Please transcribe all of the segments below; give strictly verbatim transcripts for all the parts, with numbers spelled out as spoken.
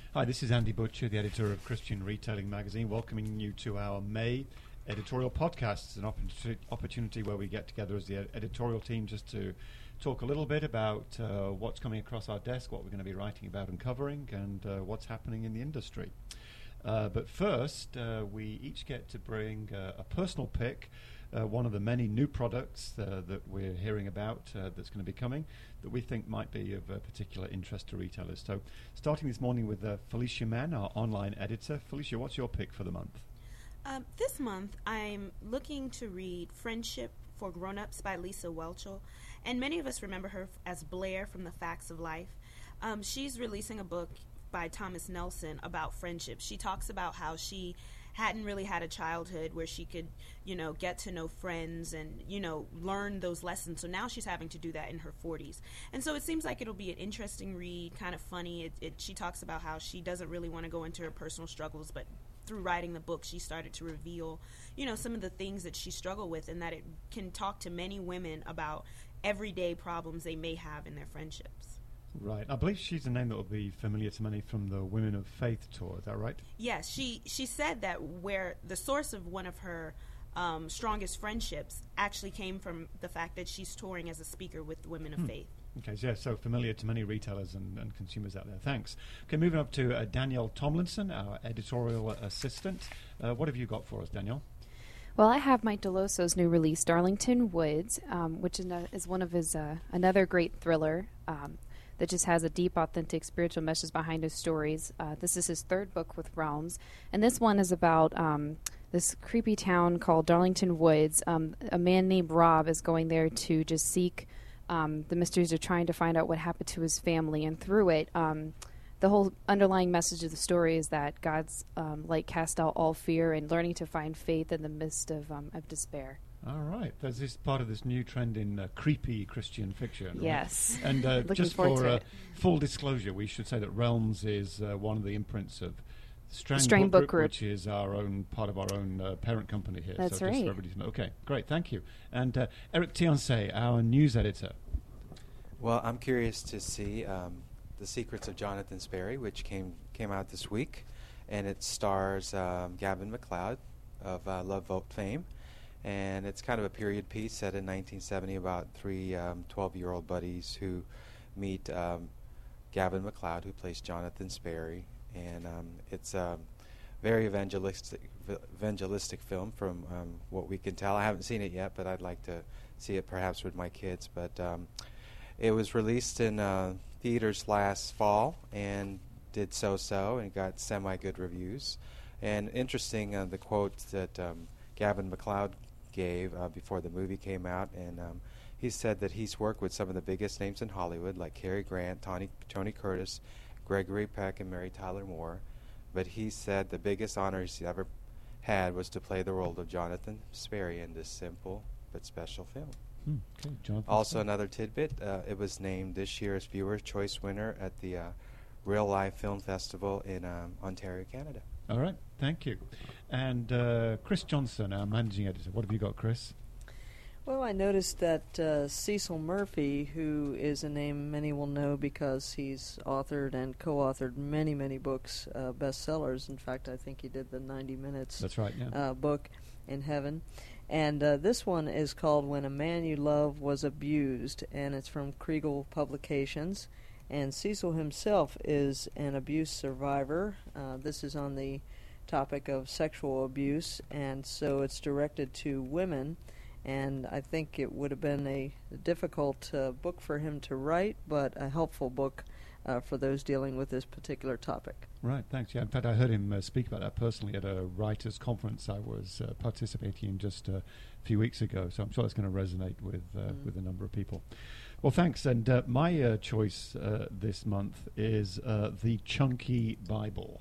Hi, this is Andy Butcher, the editor of Christian Retailing Magazine, welcoming you to our May editorial podcast. It's an opportunity, opportunity where we get together as the ed- editorial team just to talk a little bit about uh, what's coming across our desk, what we're going to be writing about and covering, and uh, what's happening in the industry. Uh, but first, uh, we each get to bring uh, a personal pick, uh, one of the many new products uh, that we're hearing about uh, that's going to be coming that we think might be of uh, particular interest to retailers. So starting this morning with uh, Felicia Mann, our online editor. Felicia, what's your pick for the month? Um, this month, I'm looking to read Friendship for Grown-Ups by Lisa Whelchel, and many of us remember her f- as Blair from The Facts of Life. Um, she's releasing a book by Thomas Nelson about friendship. She talks about how she hadn't really had a childhood where she could, you know, get to know friends and, you know, learn those lessons. So now she's having to do that in her forties. And so it seems like it'll be an interesting read, kind of funny. It, it, she talks about how she doesn't really want to go into her personal struggles, but through writing the book, she started to reveal, you know, some of the things that she struggled with, and that it can talk to many women about everyday problems they may have in their friendships. Right. I believe she's a name that will be familiar to many from the Women of Faith tour. Is that right? Yes. She, she said that where the source of one of her um, strongest friendships actually came from the fact that she's touring as a speaker with the Women of Hmm. Faith. Okay, so yeah, so familiar to many retailers and, and consumers out there. Thanks. Okay, moving up to uh, Danielle Tomlinson, our editorial assistant. Uh, what have you got for us, Danielle? Well, I have Mike DeLoso's new release, Darlington Woods, um, which is, no, is one of his uh, another great thriller um, that just has a deep, authentic spiritual message behind his stories. Uh, this is his third book with Realms, and this one is about um, this creepy town called Darlington Woods. Um, a man named Rob is going there to just seek um, the mysteries of trying to find out what happened to his family, and through it, um, the whole underlying message of the story is that God's um, light cast out all fear and learning to find faith in the midst of um, of despair. All right. There's this part of this new trend in uh, creepy Christian fiction. Right? Yes. And uh, Looking just forward for to uh, it. full disclosure, we should say that Realms is uh, one of the imprints of Strang, Strang Book, Book Group, which is our own part of our own uh, parent company here. That's so just right. for everybody to know. Okay, great. Thank you. And uh, Eric Tiancé, our news editor. Well, I'm curious to see um, The Secrets of Jonathan Sperry, which came came out this week, and it stars um, Gavin MacLeod of uh, Love Vote fame, and it's kind of a period piece set in nineteen seventy about three um, twelve-year-old buddies who meet um, Gavin MacLeod, who plays Jonathan Sperry, and um, it's a very evangelistic evangelistic film from um, what we can tell. I haven't seen it yet, but I'd like to see it perhaps with my kids, but um, it was released in uh, theaters last fall and did so-so and got semi-good reviews. And interesting, uh, the quote that um, Gavin MacLeod gave uh, before the movie came out, and um, he said that he's worked with some of the biggest names in Hollywood, like Cary Grant, Tony, Tony Curtis, Gregory Peck, and Mary Tyler Moore. But he said the biggest honor he's ever had was to play the role of Jonathan Sperry in this simple but special film. Hmm, okay, Jonathan Also, Sperry. another tidbit, uh, it was named this year's Viewer's Choice winner at the uh, Real Life Film Festival in um, Ontario, Canada. All right, thank you. And uh, Chris Johnson, our managing editor. What have you got, Chris? Well, I noticed that uh, Cecil Murphy, who is a name many will know because he's authored and co-authored many, many books, uh, bestsellers. In fact, I think he did the ninety minutes That's right, yeah. uh, book in heaven. And uh, this one is called When a Man You Love Was Abused, and it's from Kriegel Publications. And Cecil himself is an abuse survivor. Uh, this is on the topic of sexual abuse, and so it's directed to women. And I think it would have been a difficult uh, book for him to write, but a helpful book uh, for those dealing with this particular topic. Right, thanks. Yeah, in fact, I heard him uh, speak about that personally at a writers' conference I was uh, participating in just uh, a few weeks ago. So I'm sure that's going to resonate with uh, Mm. with a number of people. Well, thanks. And uh, my uh, choice uh, this month is uh, the Chunky Bible.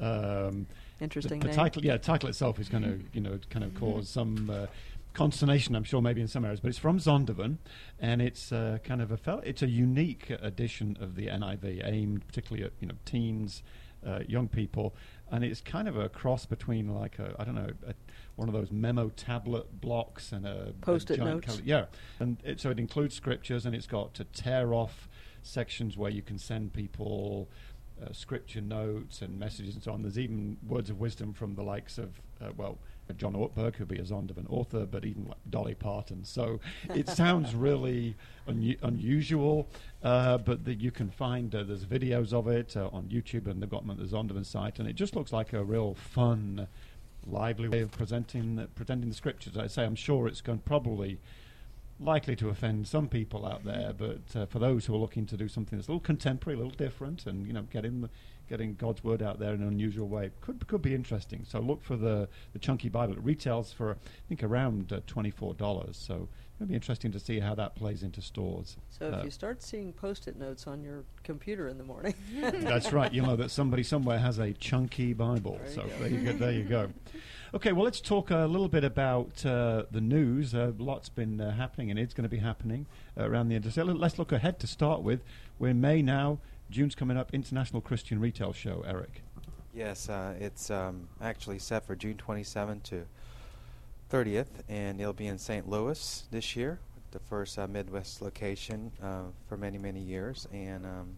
Um, Interesting the, the name. title, yeah, the title itself is going to, you know, kind of cause some uh, consternation, I'm sure, maybe in some areas. But it's from Zondervan, and it's uh, kind of a fel- it's a unique edition of the N I V, aimed particularly at, you know, teens, uh, young people, and it's kind of a cross between like a I don't know a, one of those memo tablet blocks and a Post-it a giant notes. cal- yeah, and it, so it includes scriptures, and it's got to tear off sections where you can send people uh, scripture notes and messages and so on. There's even words of wisdom from the likes of, uh, well, John Ortberg, who'll be a Zondervan author, but even like Dolly Parton. So it sounds really un- unusual, uh, but that you can find, uh, there's videos of it uh, on YouTube, and they've got them at the Zondervan site, and it just looks like a real fun, lively way of presenting, uh, presenting the scriptures. I say I'm sure it's going probably likely to offend some people out there, but uh, for those who are looking to do something that's a little contemporary, a little different, and you know, getting the, getting God's word out there in an unusual way, could could be interesting. So look for the the Chunky Bible. It retails for I think around uh, twenty-four dollars. So it'll be interesting to see how that plays into stores. So if uh, you start seeing Post-it notes on your computer in the morning, that's right. You know that somebody somewhere has a Chunky Bible. There you so go. there you go. There you go. Okay, well, let's talk a little bit about uh, the news. Uh, lots been uh, happening, and it's going to be happening uh, around the industry. Let's look ahead to start with. We're in May now. June's coming up. International Christian Retail Show. Eric. Yes, uh, it's um, actually set for June twenty-seventh to thirtieth, and it'll be in Saint Louis this year, the first uh, Midwest location uh, for many, many years. And um,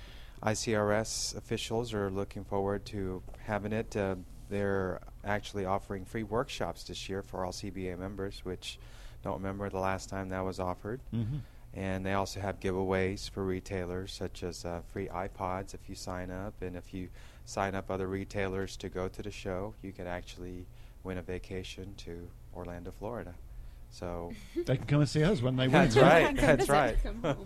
I C R S officials are looking forward to having it. Uh, they're actually offering free workshops this year for all C B A members, which don't remember the last time that was offered. Mm-hmm. And they also have giveaways for retailers, such as uh, free iPods if you sign up. And if you sign up other retailers to go to the show, you can actually win a vacation to Orlando, Florida. So They can come and see us when they win. that's right. Come That's visit, right. come home.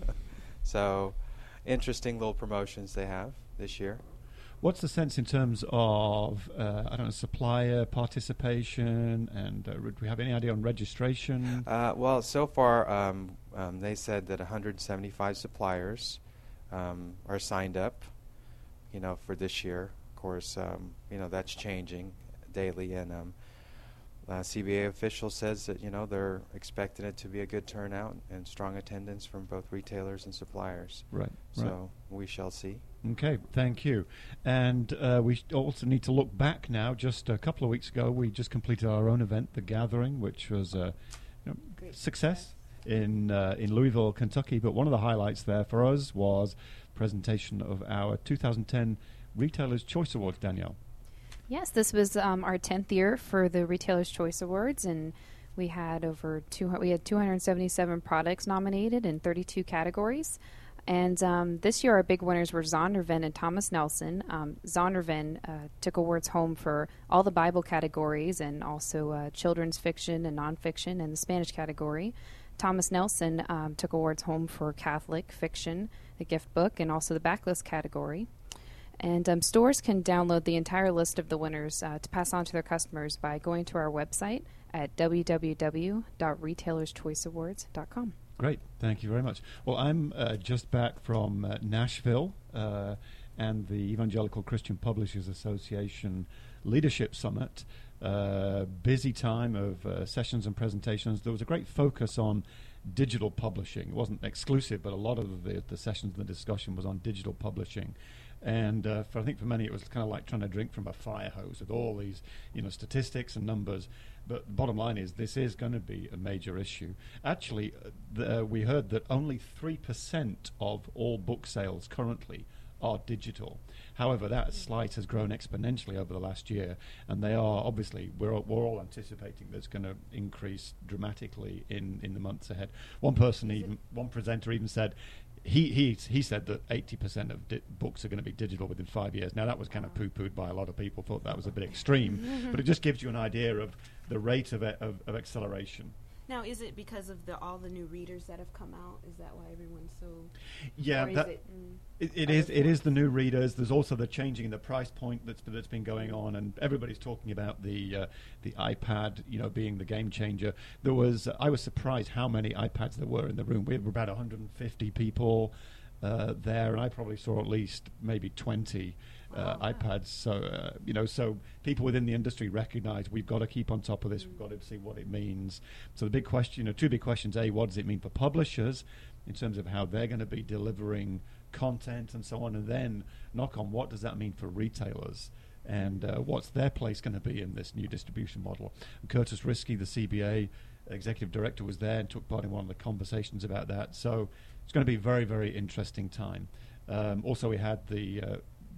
So interesting little promotions they have this year. What's the sense in terms of, uh, I don't know, supplier participation, and uh, do we have any idea on registration? Uh, well, so far um, um, they said that one hundred seventy-five suppliers um, are signed up, you know, for this year. Of course, um, you know, that's changing daily, and um, uh, C B A official says that, you know, they're expecting it to be a good turnout and strong attendance from both retailers and suppliers. Right, So right. we shall see. Okay, thank you. And uh, we sh- also need to look back now. Just a couple of weeks ago, we just completed our own event, The Gathering, which was a you know, success in uh, in Louisville, Kentucky. But one of the highlights there for us was presentation of our two thousand ten Retailer's Choice Awards, Danielle. Yes, this was um, our tenth year for the Retailer's Choice Awards, and we had over two. We had two hundred seventy-seven products nominated in thirty-two categories. And um, this year, our big winners were Zondervan and Thomas Nelson. Um, Zondervan uh, took awards home for all the Bible categories and also uh, children's fiction and nonfiction in the Spanish category. Thomas Nelson um, took awards home for Catholic fiction, the gift book, and also the backlist category. And um, stores can download the entire list of the winners uh, to pass on to their customers by going to our website at w w w dot retailers choice awards dot com. Great, thank you very much. Well, I'm uh, just back from uh, Nashville uh, and the Evangelical Christian Publishers Association Leadership Summit. Uh, busy time of uh, sessions and presentations. There was a great focus on digital publishing. It wasn't exclusive, but a lot of the, the sessions and the discussion was on digital publishing. And uh, for, I think for many it was kind of like trying to drink from a fire hose with all these, you know, statistics and numbers. But the bottom line is this is going to be a major issue. Actually, uh, the, uh, we heard that only three percent of all book sales currently are digital. However, that slice has grown exponentially over the last year, and they are obviously, we're all, we're all anticipating that's going to increase dramatically in, in the months ahead. One person, even one presenter even said, He he he said that eighty percent of di- books are going to be digital within five years. Now, that was kind of poo-pooed by a lot of people, thought that was a bit extreme. But it just gives you an idea of the rate of, e- of, of acceleration. Now, is it because of the all the new readers that have come out? Is that why everyone's so? Yeah, or is that, it, mm, it, it other is. It is forms? the new readers. There's also the changing in the price point that's that's been going on, and everybody's talking about the uh, the iPad, you know, being the game changer. There was uh, I was surprised how many iPads there were in the room. We were about one hundred fifty people uh, there, and I probably saw at least maybe twenty. Uh, Wow. iPads, so uh, you know, so people within the industry recognise we've got to keep on top of this. We've got to see what it means. So the big question, you know, two big questions: A, what does it mean for publishers in terms of how they're going to be delivering content and so on, and then knock on, what does that mean for retailers, and uh, what's their place going to be in this new distribution model? And Curtis Risky, the C B A executive director, was there and took part in one of the conversations about that. So it's going to be a very, very interesting time. Um, also, we had the uh,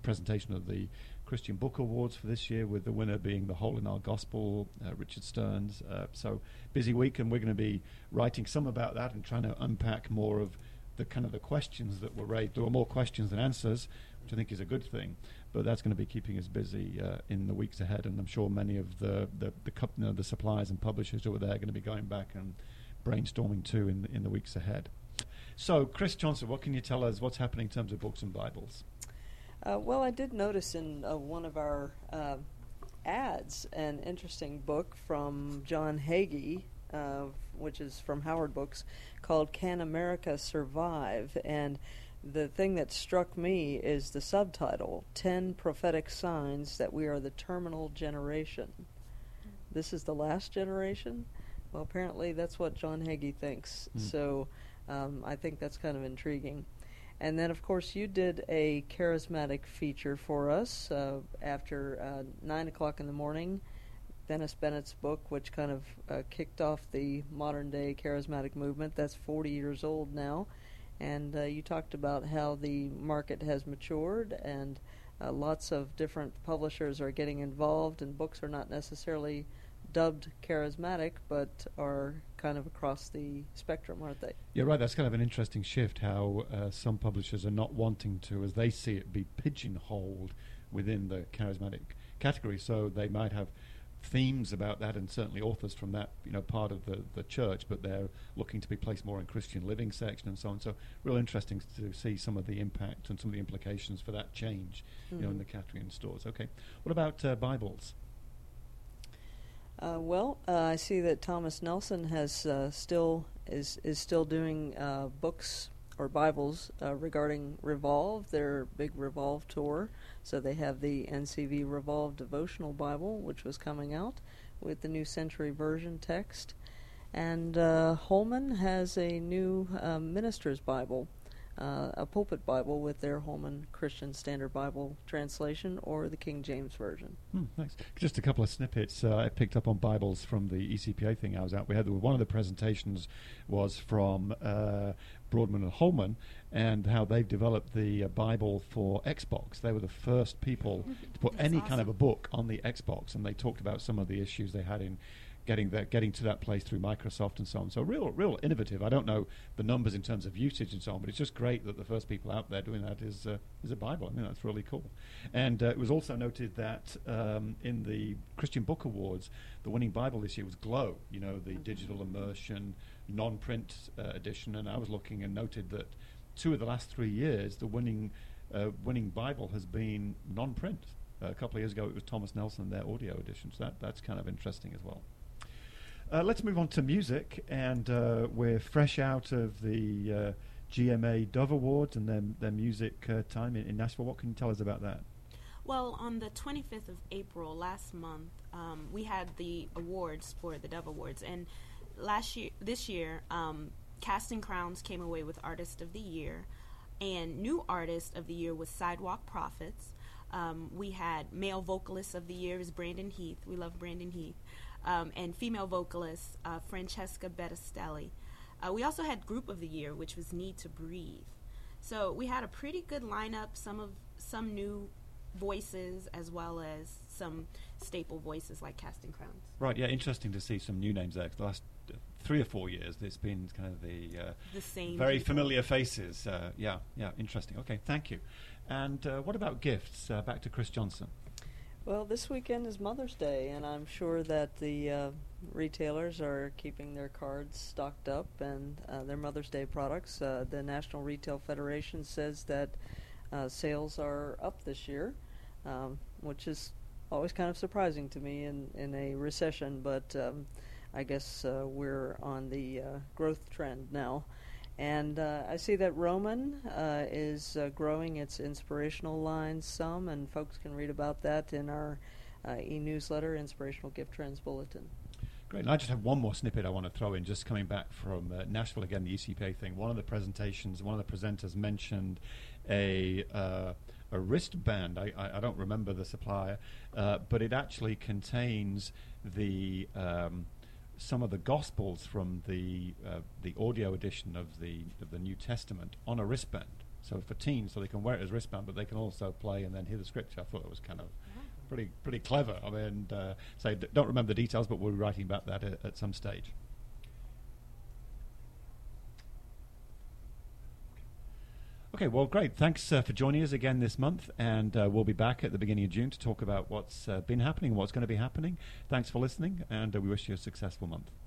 presentation of the Christian Book Awards for this year, with the winner being The Hole in Our Gospel, uh, Richard Stearns. Uh, so busy week, and we're going to be writing some about that and trying to unpack more of the kind of the questions that were raised. There were more questions than answers, which I think is a good thing, but that's going to be keeping us busy uh, in the weeks ahead, and I'm sure many of the the the, cup, you know, the suppliers and publishers who are there are going to be going back and brainstorming too in in the weeks ahead. So, Chris Johnson, what can you tell us? What's happening in terms of books and Bibles? Uh, well, I did notice in uh, one of our uh, ads an interesting book from John Hagee, uh, which is from Howard Books, called Can America Survive? And the thing that struck me is the subtitle, ten Prophetic Signs That We Are the Terminal Generation. This is the last generation? Well, apparently that's what John Hagee thinks. Mm. So um, I think that's kind of intriguing. And then, of course, you did a charismatic feature for us uh, after uh, nine o'clock in the morning, Dennis Bennett's book, which kind of uh, kicked off the modern-day charismatic movement. That's forty years old now. And uh, you talked about how the market has matured, and uh, lots of different publishers are getting involved, and books are not necessarily dubbed charismatic, but are kind of across the spectrum, aren't they? Yeah, right. That's kind of an interesting shift, how uh, some publishers are not wanting to, as they see it, be pigeonholed within the charismatic category. So they might have themes about that, and certainly authors from that, you know, part of the, the church, but they're looking to be placed more in Christian living section and so on. So real interesting to see some of the impact and some of the implications for that change, mm-hmm. you know, in the category and stores. Okay. What about uh, Bibles? Uh, well, uh, I see that Thomas Nelson has uh, still is is still doing uh, books or Bibles uh, regarding Revolve, their big Revolve tour. So they have the N C V Revolve Devotional Bible, which was coming out with the New Century Version text, and uh, Holman has a new uh, Minister's Bible. Uh, a pulpit Bible with their Holman Christian Standard Bible translation or the King James Version. Hmm, nice. Just a couple of snippets uh, I picked up on Bibles from the E C P A thing I was at. We had the, one of the presentations was from uh, Broadman and Holman, and how they've developed the uh, Bible for Xbox. They were the first people to put That's any awesome. kind of a book on the Xbox, and they talked about some of the issues they had in getting that, getting to that place through Microsoft and so on. So real, real innovative. I don't know the numbers in terms of usage and so on, but it's just great that the first people out there doing that is uh, is a Bible. I mean, that's really cool. And uh, it was also noted that um, in the Christian Book Awards, the winning Bible this year was Glow. You know, the digital immersion, non-print uh, edition. And I was looking and noted that two of the last three years, the winning uh, winning Bible has been non-print. Uh, a couple of years ago, it was Thomas Nelson and their audio edition. So that that's kind of interesting as well. Uh, let's move on to music, and uh, we're fresh out of the uh, G M A Dove Awards and their, their music uh, time in, in Nashville. What can you tell us about that? Well, on the twenty-fifth of April last month, um, we had the awards for the Dove Awards, and last year, this year, um, Casting Crowns came away with Artist of the Year, and new Artist of the Year was Sidewalk Prophets. Um, we had Male Vocalist of the Year is Brandon Heath. We love Brandon Heath. Um, and female vocalist uh, Francesca Bettistelli. Uh, we also had Group of the Year, which was Need to Breathe. So we had a pretty good lineup. Some of some new voices, as well as some staple voices like Casting Crowns. Right. Yeah. Interesting to see some new names there. 'Cause the last uh, three or four years, it's been kind of the uh, the same very people. familiar faces. Uh, yeah. Yeah. Interesting. Okay. Thank you. And uh, what about gifts? Uh, back to Chris Johnson. Well, this weekend is Mother's Day, and I'm sure that the uh, retailers are keeping their cards stocked up and uh, their Mother's Day products. Uh, the National Retail Federation says that uh, sales are up this year, um, which is always kind of surprising to me in, in a recession, but um, I guess uh, we're on the uh, growth trend now. And uh, I see that Roman uh, is uh, growing its inspirational line some, and folks can read about that in our uh, e-newsletter, Inspirational Gift Trends Bulletin. Great. And I just have one more snippet I want to throw in, just coming back from uh, Nashville again, the E C P A thing. One of the presentations, one of the presenters mentioned a uh, a wristband. I, I, I don't remember the supplier, uh, but it actually contains the... Um, some of the Gospels from the uh, the audio edition of the of the New Testament on a wristband. So for teens, so they can wear it as wristband, but they can also play and then hear the scripture. I thought it was kind of pretty pretty clever. I mean, uh, so d- don't remember the details, but we'll be writing about that at, at some stage. Okay, well, great. Thanks uh, for joining us again this month, and uh, we'll be back at the beginning of June to talk about what's uh, been happening, what's going to be happening. Thanks for listening, and uh, we wish you a successful month.